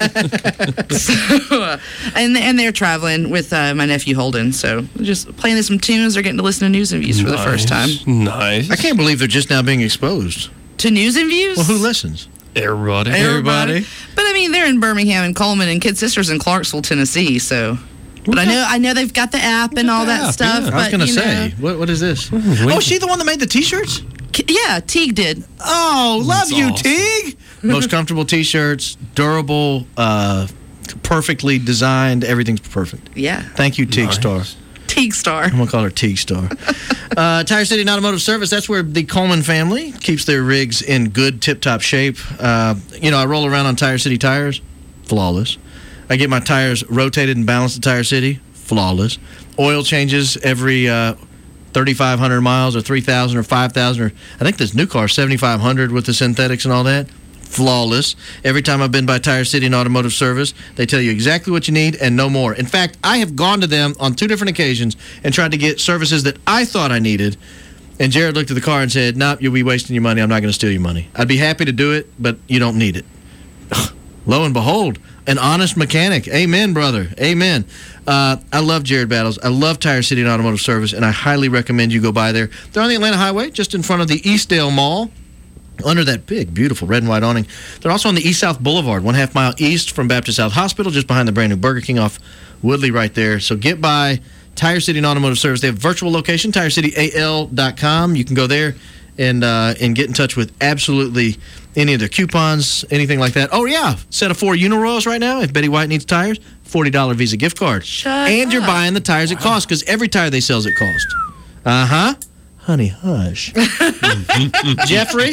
So, and they're traveling with my nephew Holden, so just playing some tunes. They're getting to listen to News and Views for the first time. Nice. I can't believe they're just now being exposed. To News and Views? Well, who listens? Everybody. But I mean, they're in Birmingham and Coleman, and Kid Sisters in Clarksville, Tennessee, so... But I know they've got the app and all that stuff. Yeah. But, I was going to say, what is this? Is she the one that made the T-shirts? Yeah, Teague did. Oh, love you, Teague. Most comfortable T-shirts, durable, perfectly designed. Everything's perfect. Yeah. Thank you, Teague Star. Teague Star. I'm going to call her Teague Star. Tire City and Automotive Service, that's where the Coleman family keeps their rigs in good, tip-top shape. I roll around on Tire City tires, flawless. I get my tires rotated and balanced at Tire City, flawless. Oil changes every 3,500 miles or 3,000 or 5,000. Or I think this new car is 7,500 with the synthetics and all that. Flawless. Every time I've been by Tire City and Automotive Service, they tell you exactly what you need and no more. In fact, I have gone to them on 2 different occasions and tried to get services that I thought I needed. And Jared looked at the car and said, "Nope, you'll be wasting your money. I'm not going to steal your money. I'd be happy to do it, but you don't need it." Lo and behold, an honest mechanic. Amen, brother. Amen. I love Jared Battles. I love Tire City and Automotive Service, and I highly recommend you go by there. They're on the Atlanta Highway, just in front of the Eastdale Mall, under that big, beautiful red and white awning. They're also on the East-South Boulevard, 1/2 mile east from Baptist South Hospital, just behind the brand new Burger King off Woodley right there. So get by Tire City and Automotive Service. They have a virtual location, TireCityAL.com. You can go there and get in touch with absolutely any of their coupons, anything like that. Oh, yeah. Set of 4 Uniroyals right now. If Betty White needs tires, $40 Visa gift card. And you're buying the tires at cost, because every tire they sell is at cost. Uh-huh. Honey, hush. Jeffrey?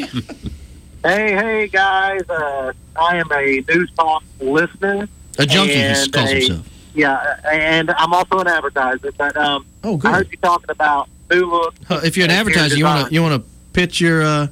Hey, guys. I am a News Talk listener. A junkie, he calls himself. Yeah, and I'm also an advertiser. But good. I heard you talking about New Look. If you're an advertiser, you want to pitch your...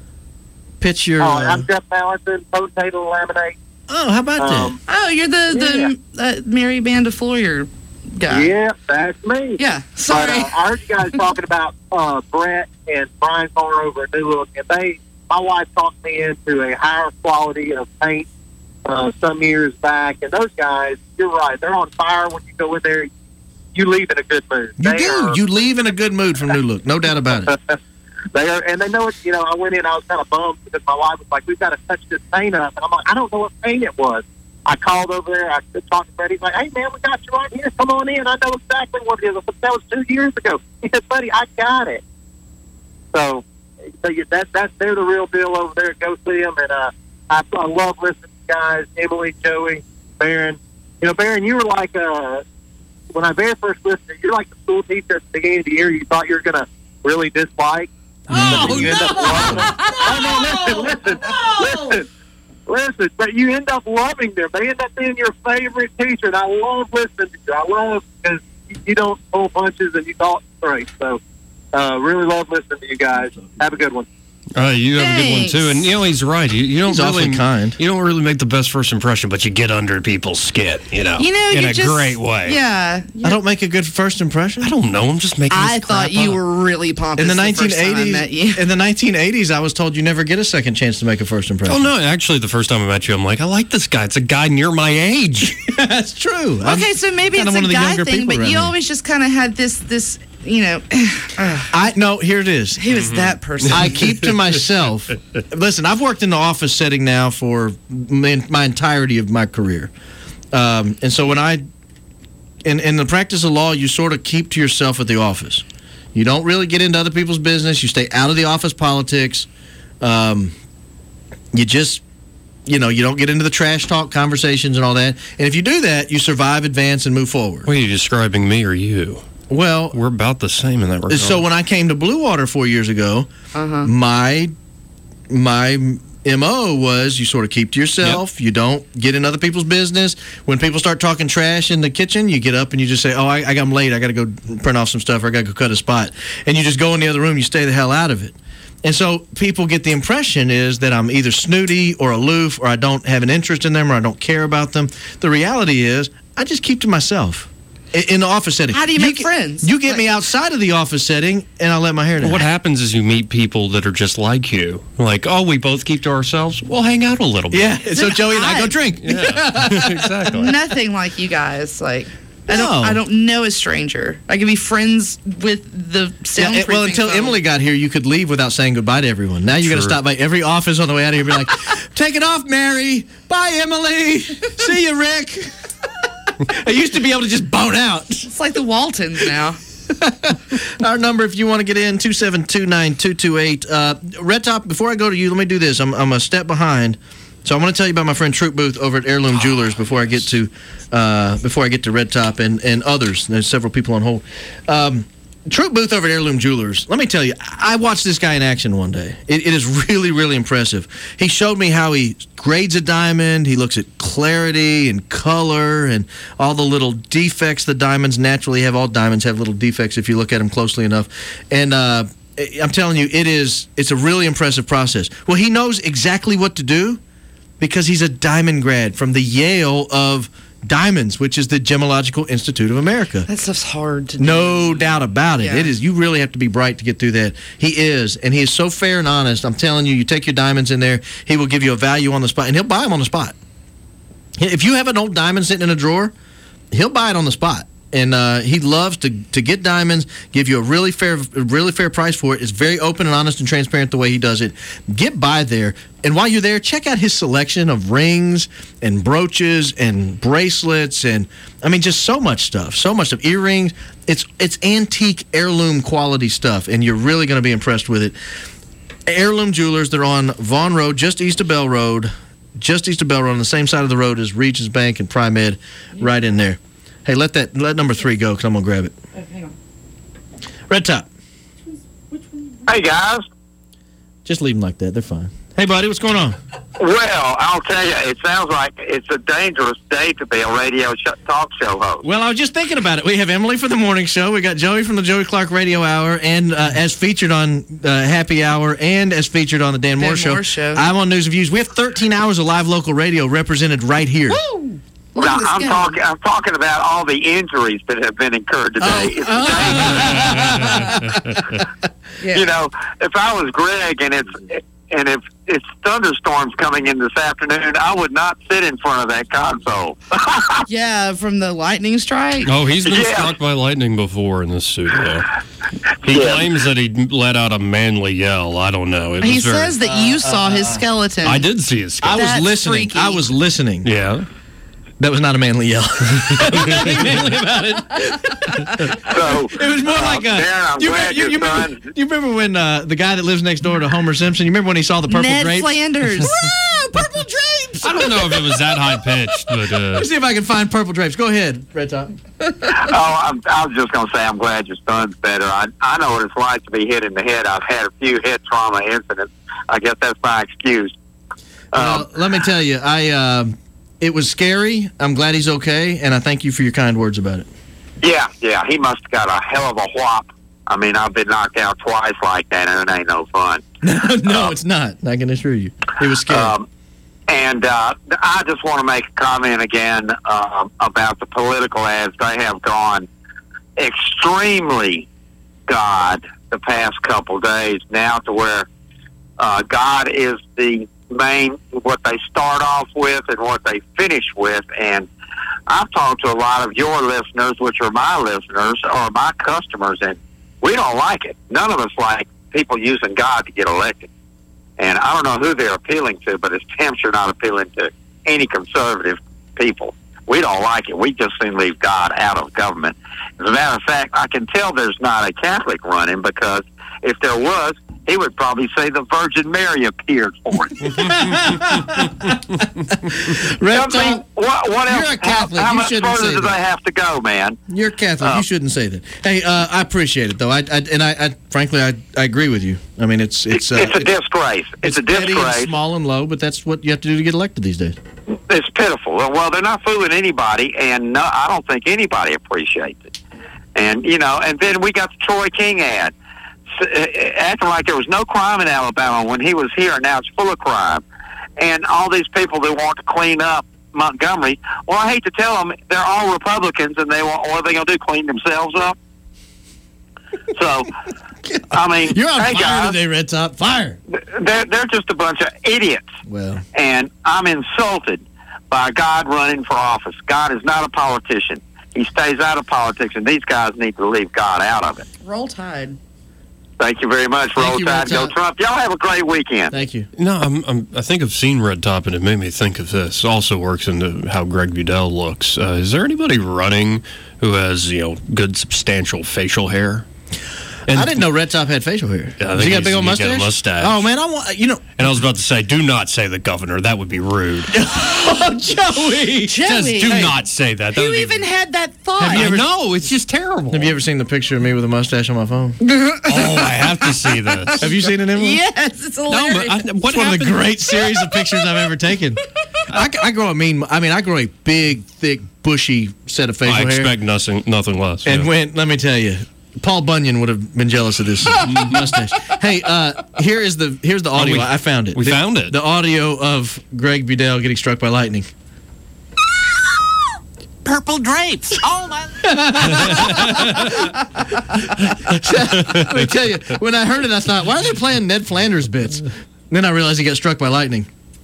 I'm Jeff Mallinson, Potato Laminate. Oh, how about that? You're the Mary Band of Floyer guy. Yeah, that's me. Yeah, sorry. But, I heard you guys talking about Brett and Brian Carr over at New Look, and my wife talked me into a higher quality of paint some years back, and those guys, you're right, they're on fire when you go in there. You leave in a good mood. You leave in a good mood from New Look, no doubt about it. They are, and they know it. I went in, I was kind of bummed because my wife was like, "We've got to touch this paint up," and I'm like, "I don't know what paint it was." I called over there. I talked to Freddie. He's like, "Hey man, we got you right here. Come on in. I know exactly what it is." But that was 2 years ago. He said, "Buddy, I got it." So that's they're the real deal over there. Go see them, and I love listening to you guys. Emily, Joey, Barron. Barron, you were like when I very first listened, you're like the school teacher at the beginning of the year. You thought you were gonna really dislike. Listen, but you end up loving them. They end up being your favorite teacher, and I love listening to you. I love because you don't pull punches and you talk straight. So, really love listening to you guys. Have a good one. You have a good one too, and he's right. You don't He's awfully kind. You don't really make the best first impression, but you get under people's skin. In a great way. Yeah, I don't make a good first impression. I don't know. I'm just making. I thought you were really pompous in the 1980s. First time I met you. In the 1980s, I was told you never get a second chance to make a first impression. Oh no! Actually, the first time I met you, I'm like, I like this guy. It's a guy near my age. That's true. Okay, so maybe it's a guy thing, but you always just kind of had this. Here it is. Who is that person? I keep to myself. Listen, I've worked in the office setting now for my entirety of my career. And so when in the practice of law, you sort of keep to yourself at the office. You don't really get into other people's business. You stay out of the office politics. You just, you don't get into the trash talk conversations and all that. And if you do that, you survive, advance, and move forward. Well, are you describing me or you? Well, we're about the same in that regard. So when I came to Blue Water 4 years ago, my MO was you sort of keep to yourself. Yep. You don't get in other people's business. When people start talking trash in the kitchen, you get up and you just say, I got them late. I got to go print off some stuff, or I got to go cut a spot. And you just go in the other room. You stay the hell out of it. And so people get the impression is that I'm either snooty or aloof, or I don't have an interest in them, or I don't care about them. The reality is I just keep to myself. In the office setting. How do you make friends? You get me outside of the office setting, and I'll let my hair down. What happens is you meet people that are just like you. Like, we both keep to ourselves. We'll hang out a little bit. Yeah, so Joey and I go drink. Yeah, exactly. Nothing like you guys. Like, I don't know a stranger. I can be friends with the soundproofing well, until phone. Emily got here, you could leave without saying goodbye to everyone. Now you got to stop by every office on the way out of here and be like, take it off, Mary. Bye, Emily. See you, Rick. I used to be able to just bone out. It's like the Waltons now. Our number, if you want to get in, 2729228. Red Top, before I go to you, let me do this. I'm a step behind. So I want to tell you about my friend Troop Booth over at Heirloom Jewelers before I get to Red Top and others. There's several people on hold. Troop Booth over at Heirloom Jewelers. Let me tell you, I watched this guy in action one day. It is really, really impressive. He showed me how he grades a diamond. He looks at clarity and color and all the little defects the diamonds naturally have. All diamonds have little defects if you look at them closely enough. And I'm telling you, it's a really impressive process. Well, he knows exactly what to do because he's a diamond grad from the Yale of Diamonds, which is the Gemological Institute of America. That stuff's hard to do. No doubt about it. Yeah. It is. You really have to be bright to get through that. He is, and he is so fair and honest. I'm telling you, you take your diamonds in there, he will give you a value on the spot, and he'll buy them on the spot. If you have an old diamond sitting in a drawer, he'll buy it on the spot. And he loves to get diamonds, give you a really fair price for it. It's very open and honest and transparent the way he does it. Get by there. And while you're there, check out his selection of rings and brooches and bracelets and, just so much stuff. So much stuff. Earrings. It's antique heirloom quality stuff, and you're really going to be impressed with it. Heirloom Jewelers, they're on Vaughn Road, just east of Bell Road. Just east of Bell Road, on the same side of the road as Regions Bank and Pri-Med, right in there. Hey, let number 3 go, because I'm going to grab it. Hang on. Red Top. Hey, guys. Just leave them like that. They're fine. Hey, buddy, what's going on? Well, I'll tell you, it sounds like it's a dangerous day to be a radio talk show host. Well, I was just thinking about it. We have Emily for the morning show. We got Joey from the Joey Clark Radio Hour, and as featured on Happy Hour, and as featured on the Dan Moore Show. I'm on News and Views. We have 13 hours of live local radio represented right here. Woo! Now, I'm talking about all the injuries that have been incurred today. You know, if I was Greg and if it's thunderstorms coming in this afternoon, I would not sit in front of that console. Yeah, from the lightning strike. Oh, he's been struck by lightning before in the studio. He claims that he let out a manly yell. I don't know. He says that you saw his skeleton. I did see his skeleton. I was listening. Yeah. That was not a manly yell. Nothing manly about it. So, it was more like you remember when the guy that lives next door to Homer Simpson, you remember when he saw the purple Ned drapes? Flanders. Purple drapes! I don't know if it was that high pitched, but let's see if I can find purple drapes. Go ahead, Red Top. I was just going to say I'm glad your son's better. I know what it's like to be hit in the head. I've had a few head trauma incidents. I guess that's my excuse. Let me tell you, it was scary. I'm glad he's okay, and I thank you for your kind words about it. Yeah, he must have got a hell of a whop. I mean, I've been knocked out twice like that, and it ain't no fun. No, it's not. I can assure you. It was scary. And I just want to make a comment again about the political ads. They have gone extremely God the past couple days now to where God is the main, what they start off with and what they finish with. And I've talked to a lot of your listeners, which are my listeners or my customers, and we don't like it. None of us like people using God to get elected. And I don't know who they're appealing to, but it's damn sure not appealing to any conservative people. We don't like it. We just soon leave God out of government. As a matter of fact, I can tell there's not a Catholic running, because if there was, he would probably say the Virgin Mary appeared for it. Red Tom, what else? You're a Catholic. How You much shouldn't further say do that. they have to go, man? You're Catholic. You shouldn't say that. Hey, I appreciate it though. I frankly I agree with you. I mean, it's a disgrace. It's a petty disgrace. and small and low, but that's what you have to do to get elected these days. It's pitiful. Well, they're not fooling anybody, and no, I don't think anybody appreciates it. And and then we got the Troy King ad, acting like there was no crime in Alabama when he was here. Now it's full of crime, and all these people that want to clean up Montgomery. Well, I hate to tell them, they're all Republicans, and they want. What are they going to do? Clean themselves up? So, I mean, You're on hey, fire guys, today, Red Top. Fire. They're just a bunch of idiots. Well, And I'm insulted by God running for office. God is not a politician. He stays out of politics, and these guys need to leave God out of it. Roll Tide. Thank you very much. Thank Roll you, Tide, Roll go Tide. Trump. Y'all have a great weekend. Thank you. No, I think I've seen Red Top, and it made me think of this. Also works into how Greg Budell looks. Is there anybody running who has good substantial facial hair? And I didn't know Red Top had facial hair. Yeah, I Does he think got a big old he's got a mustache? mustache. Oh man, I want And I was about to say, do not say the governor. That would be rude. Oh, Joey. Just do not say that. That You would be- even had that thought. Have you ever? No, it's just terrible. Have you ever seen the picture of me with a mustache on my phone? Oh, I have to see this. Have you seen it, Emily? Yes, it's hilarious. It's one of the great series of pictures I've ever taken. I grow I grow a big, thick, bushy set of facial I hair. expect nothing less. And yeah. let me tell you, Paul Bunyan would have been jealous of this mustache. Hey, here's the audio. I found it. We found it. The audio of Greg Budell getting struck by lightning. Purple drapes. Oh my! Let me tell you, when I heard it, I thought, why are they playing Ned Flanders bits? Then I realized he got struck by lightning.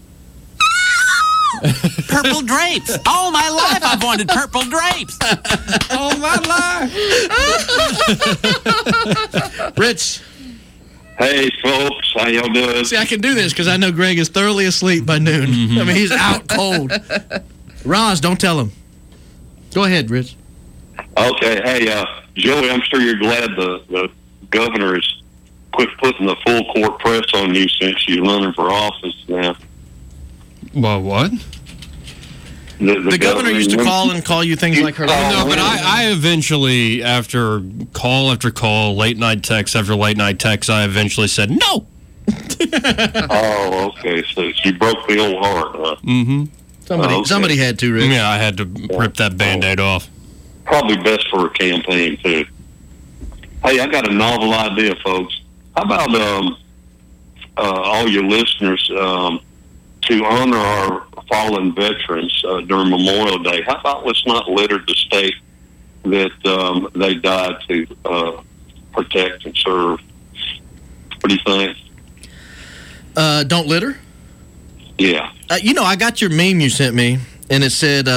Purple drapes. All my life I've wanted purple drapes. All my life. Rich. Hey, folks. How y'all doing? See, I can do this because I know Greg is thoroughly asleep by noon. I mean, he's out cold. Roz, don't tell him. Go ahead, Rich. Okay. Hey, Joey, I'm sure you're glad the governor has quit putting the full court press on you since you're running for office now. Well, what? The governor used to call you things like her. No, but I eventually, after call after call, late night text after late night text, I eventually said no. Oh, okay. So she broke the old heart, huh? Mm-hmm. Somebody had to, Rich. Yeah, I had to rip that Band-Aid off. Probably best for a campaign, too. Hey, I got a novel idea, folks. How about all your listeners to honor our fallen veterans during Memorial Day? How about let's not litter the state that they died to protect and serve? What do you think? Don't litter? Yeah. I got your meme you sent me, and it said,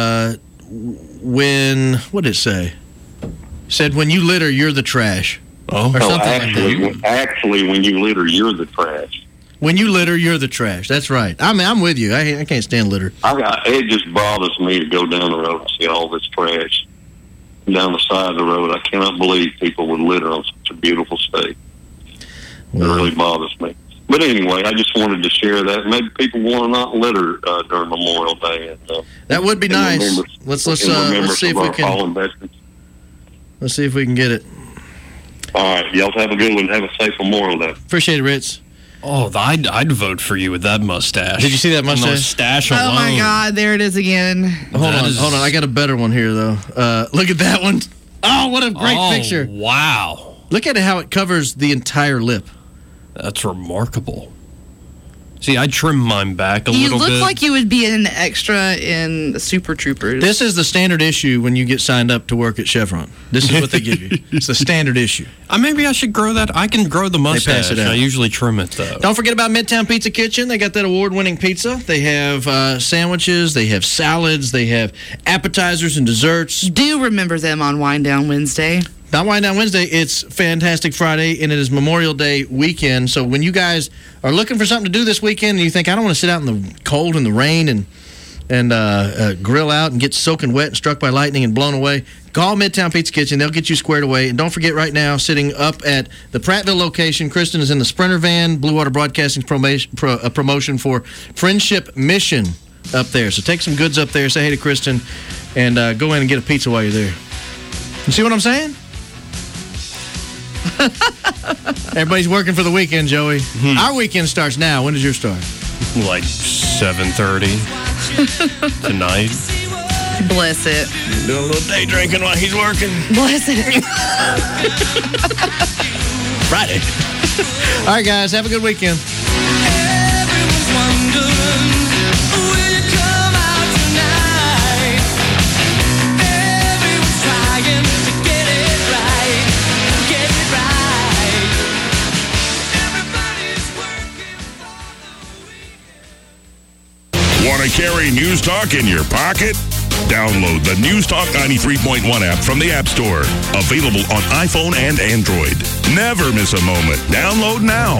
what did it say? It said, when you litter, you're the trash. Oh, or something like that. Actually, when you litter, you're the trash. When you litter, you're the trash. That's right. I mean, I'm with you. I can't stand litter. It just bothers me to go down the road and see all this trash down the side of the road. I cannot believe people would litter on such a beautiful state. It really bothers me. But anyway, I just wanted to share that. Maybe people want to not litter during Memorial Day. And, that would be nice. Let's see if we can. Let's see if we can get it. All right, y'all have a good one. Have a safe Memorial Day. Appreciate it, Rich. Oh, I'd vote for you with that mustache. Did you see that mustache? Mustache alone. Oh my God, there it is again. Hold on. I got a better one here, though. Look at that one. Oh, what a great picture. Wow. Look at how it covers the entire lip. That's remarkable. See, I trimmed mine back a little bit. You look like you would be an extra in Super Troopers. This is the standard issue when you get signed up to work at Chevron. This is what they give you. It's the standard issue. Maybe I should grow that. I can grow the mustache. They pass it out. I usually trim it, though. Don't forget about Midtown Pizza Kitchen. They got that award-winning pizza. They have sandwiches. They have salads. They have appetizers and desserts. Do remember them on Wind Down Wednesday. Not Wind Down Wednesday. It's Fantastic Friday, and it is Memorial Day weekend. So when you guys are looking for something to do this weekend and you think, I don't want to sit out in the cold and the rain and and grill out and get soaking wet and struck by lightning and blown away, call Midtown Pizza Kitchen. They'll get you squared away. And don't forget, right now, sitting up at the Prattville location, Kristen is in the Sprinter van, Blue Water Broadcasting promotion for Friendship Mission up there. So take some goods up there, say hey to Kristen, and go in and get a pizza while you're there. You see what I'm saying? Everybody's working for the weekend, Joey. Our weekend starts now. When does yours start? Like 7:30 tonight. Bless it. Doing a little day drinking while he's working. Bless it. Friday. All right, guys. Have a good weekend. Want to carry News Talk in your pocket? Download the News Talk 93.1 app from the App Store. Available on iPhone and Android. Never miss a moment. Download now.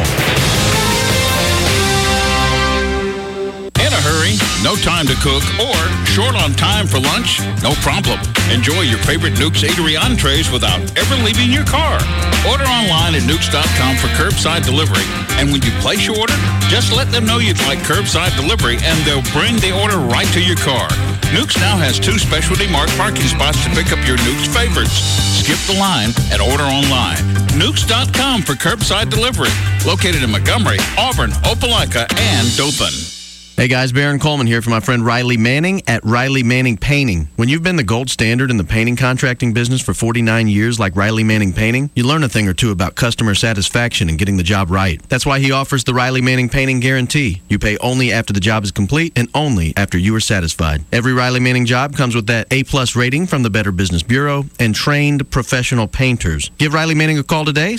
In a hurry, no time to cook, or short on time for lunch? No problem. Enjoy your favorite Nukes Eatery entrees without ever leaving your car. Order online at Nukes.com for curbside delivery. And when you place your order, just let them know you'd like curbside delivery, and they'll bring the order right to your car. Nukes now has 2 specialty marked parking spots to pick up your Nukes favorites. Skip the line and order online. Nukes.com for curbside delivery. Located in Montgomery, Auburn, Opelika, and Dothan. Hey guys, Baron Coleman here for my friend Riley Manning at Riley Manning Painting. When you've been the gold standard in the painting contracting business for 49 years like Riley Manning Painting, you learn a thing or two about customer satisfaction and getting the job right. That's why he offers the Riley Manning Painting Guarantee. You pay only after the job is complete and only after you are satisfied. Every Riley Manning job comes with that A+ rating from the Better Business Bureau and trained professional painters. Give Riley Manning a call today,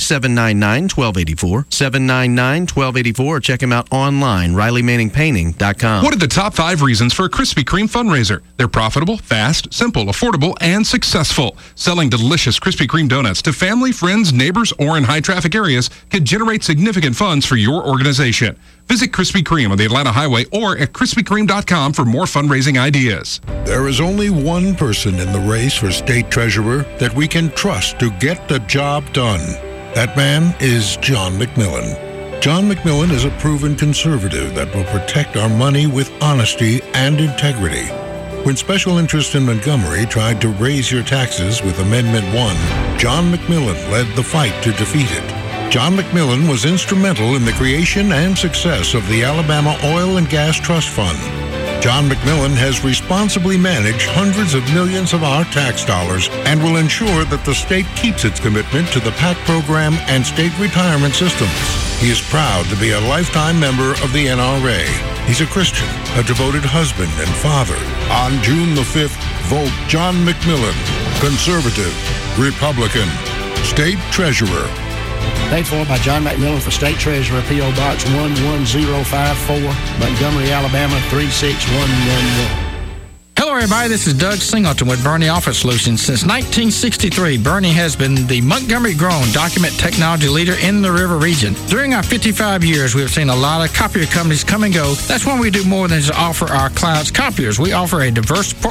799-1284, 799-1284, or check him out online, RileyManningPainting.com. What are the top 5 reasons for a Krispy Kreme fundraiser? They're profitable, fast, simple, affordable, and successful. Selling delicious Krispy Kreme donuts to family, friends, neighbors, or in high-traffic areas can generate significant funds for your organization. Visit Krispy Kreme on the Atlanta Highway or at KrispyKreme.com for more fundraising ideas. There is only one person in the race for state treasurer that we can trust to get the job done. That man is John McMillan. John McMillan is a proven conservative that will protect our money with honesty and integrity. When Special Interest in Montgomery tried to raise your taxes with Amendment 1, John McMillan led the fight to defeat it. John McMillan was instrumental in the creation and success of the Alabama Oil and Gas Trust Fund. John McMillan has responsibly managed hundreds of millions of our tax dollars and will ensure that the state keeps its commitment to the PAC program and state retirement systems. He is proud to be a lifetime member of the NRA. He's a Christian, a devoted husband and father. On June the 5th, vote John McMillan, conservative, Republican, state treasurer. Paid for by John McMillan for State Treasurer, P.O. Box 11054, Montgomery, Alabama 36111. Hello, everybody. This is Doug Singleton with Bernie Office Solutions. Since 1963, Bernie has been the Montgomery-grown document technology leader in the River region. During our 55 years, we have seen a lot of copier companies come and go. That's when we do more than just offer our clients copiers. We offer a diverse portfolio